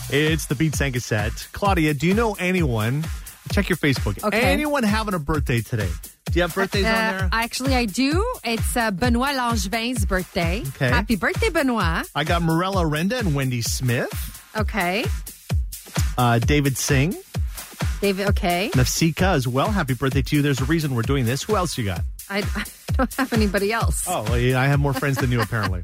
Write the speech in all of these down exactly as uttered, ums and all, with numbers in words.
It's the Beat and Cassette. Claudia, do you know anyone? Check your Facebook. Okay. Anyone having a birthday today? Do you have birthdays uh, on there? Actually, I do. It's uh, Benoit Langevin's birthday. Okay. Happy birthday, Benoit. I got Morella Renda and Wendy Smith. Okay. Uh, David Singh. David, okay. Nafsika as well. Happy birthday to you. There's a reason we're doing this. Who else you got? I, I don't have anybody else. Oh, well, yeah, I have more friends than you, apparently.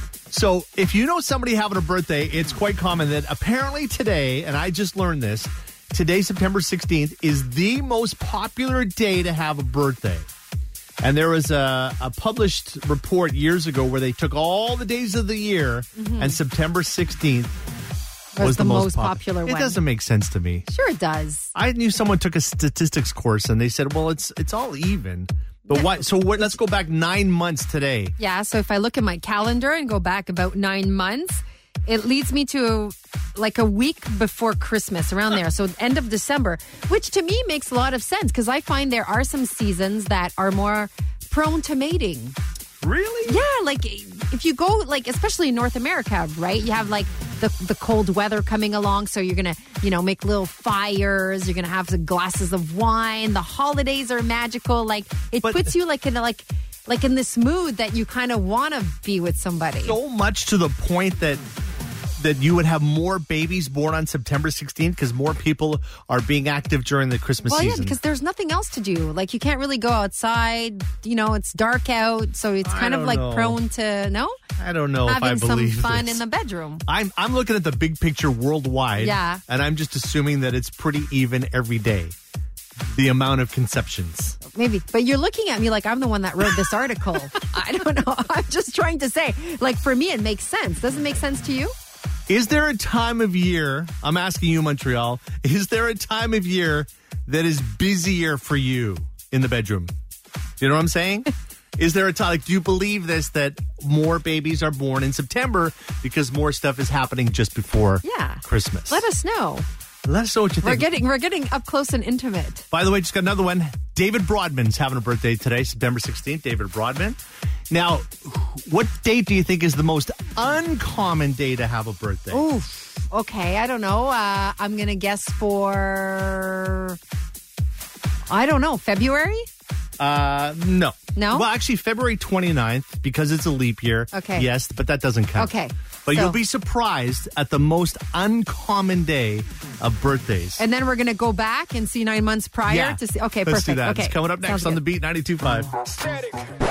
So if you know somebody having a birthday, it's quite common that apparently today, and I just learned this, today, September sixteenth, is the most popular day to have a birthday. And there was a, a published report years ago where they took all the days of the year, mm-hmm. and September sixteenth was, was the, the most, most pop- popular it one. It doesn't make sense to me. Sure it does. I knew someone took a statistics course, and they said, well, it's it's all even. But why? So what, let's go back nine months today. Yeah, so if I look at my calendar and go back about nine months, it leads me to like a week before Christmas, around there. So end of December, which to me makes a lot of sense because I find there are some seasons that are more prone to mating. Really? Yeah, like if you go, like especially in North America, right? You have like the the cold weather coming along, so you're gonna, you know, make little fires. You're gonna have some glasses of wine. The holidays are magical. Like it But- puts you like in a, like like in this mood that you kind of want to be with somebody. So much to the point that that you would have more babies born on September sixteenth because more people are being active during the Christmas Well, season. yeah, because there's nothing else to do. Like you can't really go outside. You know, it's dark out, so it's I kind of don't like know. prone to no I don't know having if I some believe fun this. in the bedroom. I'm I'm looking at the big picture worldwide. Yeah. And I'm just assuming that it's pretty even every day. The amount of conceptions. Maybe. But you're looking at me like I'm the one that wrote this article. I don't know. I'm just trying to say, like, for me, it makes sense. Doesn't it make sense to you? Is there a time of year, I'm asking you, Montreal, is there a time of year that is busier for you in the bedroom? You know what I'm saying? Is there a time, like, do you believe this, that more babies are born in September because more stuff is happening just before Yeah. Christmas? Let us know. Let us know what you We're think. getting we're getting up close and intimate. By the way, just got another one. David Broadman's having a birthday today, September sixteenth. David Broadman. Now, what date do you think is the most uncommon day to have a birthday? Oof. Okay, I don't know. Uh, I'm going to guess for, I don't know, February? Uh, no. No? Well, actually, February twenty-ninth, because it's a leap year. Okay. Yes, but that doesn't count. Okay. But So- you'll be surprised at the most uncommon day of birthdays. And then we're going to go back and see nine months prior yeah. to see. Okay, Let's perfect. do that. Okay. It's coming up next Sounds on the good. Beat ninety-two point five.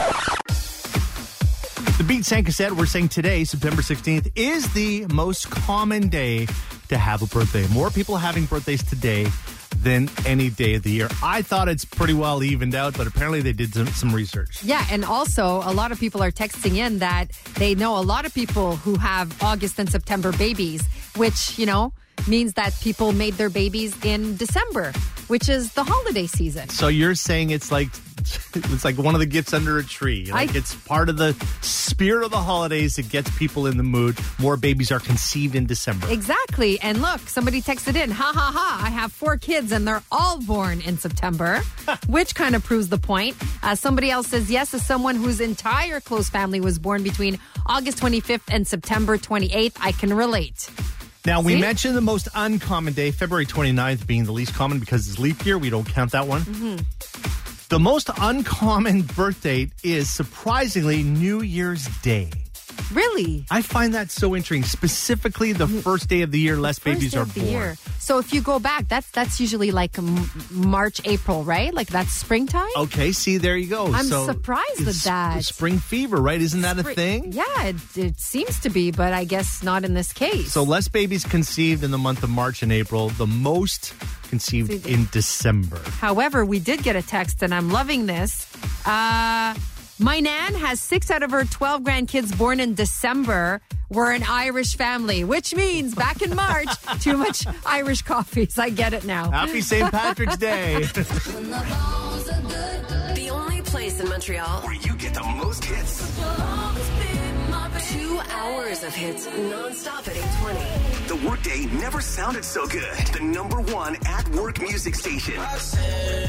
The Beat and Cassette, we're saying today, September sixteenth, is the most common day to have a birthday. More people having birthdays today than any day of the year. I thought it's pretty well evened out, but apparently they did some, some research. Yeah, and also a lot of people are texting in that they know a lot of people who have August and September babies, which, you know, means that people made their babies in December, which is the holiday season. So you're saying it's like it's like one of the gifts under a tree. Like I- it's part of the spirit of the holidays. It gets people in the mood. More babies are conceived in December. Exactly. And look, somebody texted in, ha ha ha, I have four kids and they're all born in September, which kind of proves the point. Uh, somebody else says, yes, as someone whose entire close family was born between August twenty-fifth and September twenty-eighth, I can relate. Now, we See? mentioned the most uncommon day, February twenty-ninth being the least common because it's leap year. We don't count that one. Mm-hmm. The most uncommon birth date is surprisingly New Year's Day. Really? I find that so interesting. Specifically, the first day of the year, less First babies day are of the born. year. So if you go back, that's that's usually like m- March, April, right? Like that's springtime? Okay, see, there you go. I'm so surprised at it's that. Spring fever, right? Isn't that a Spring- thing? Yeah, it, it seems to be, but I guess not in this case. So less babies conceived in the month of March and April, the most conceived in December. However, we did get a text, and I'm loving this. Uh, my nan has six out of her twelve grandkids born in December. We're an Irish family, which means back in March, too much Irish coffees. I get it now. Happy Saint Patrick's Day. The only place in Montreal where you get the most hits. Two hours of hits nonstop at eight twenty. The workday never sounded so good. The number one at work music station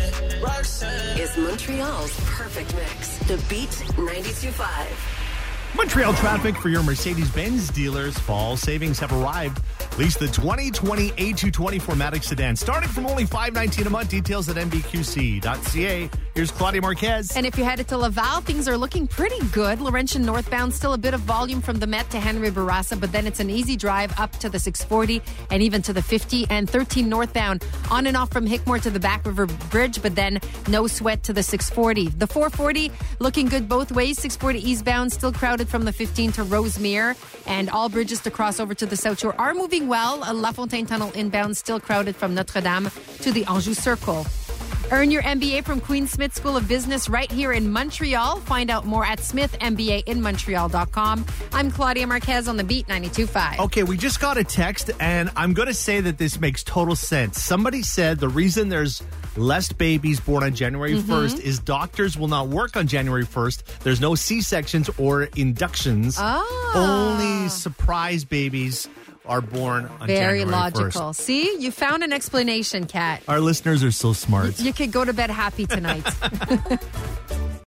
Is Montreal's perfect mix. The Beat ninety-two point five. Montreal traffic for your Mercedes-Benz dealers. Fall savings have arrived. Lease the twenty twenty A two twenty Formatic sedan, starting from only five nineteen a month. Details at m b q c dot c a. Here's Claudia Marquez. And if you're headed to Laval, things are looking pretty good. Laurentian northbound, still a bit of volume from the Met to Henry Bourassa, but then it's an easy drive up to the six forty and even to the fifty, and thirteen northbound on and off from Hickmore to the Back River Bridge, but then no sweat to the six forty. The four forty looking good both ways. six forty eastbound, still crowded from the fifteen to Rosemere, and all bridges to cross over to the South Shore are moving well. La Fontaine Tunnel inbound, still crowded from Notre Dame to the Anjou Circle. Earn your M B A from Queen Smith School of Business right here in Montreal. Find out more at smith m b a in montreal dot com. I'm Claudia Marquez on the Beat ninety-two point five. Okay, we just got a text, and I'm going to say that this makes total sense. Somebody said the reason there's less babies born on January first is doctors will not work on January first. There's no C-sections or inductions. Oh. Only surprise babies are born on Very January logical. first. See, you found an explanation, Kat. Our listeners are so smart. You could go to bed happy tonight.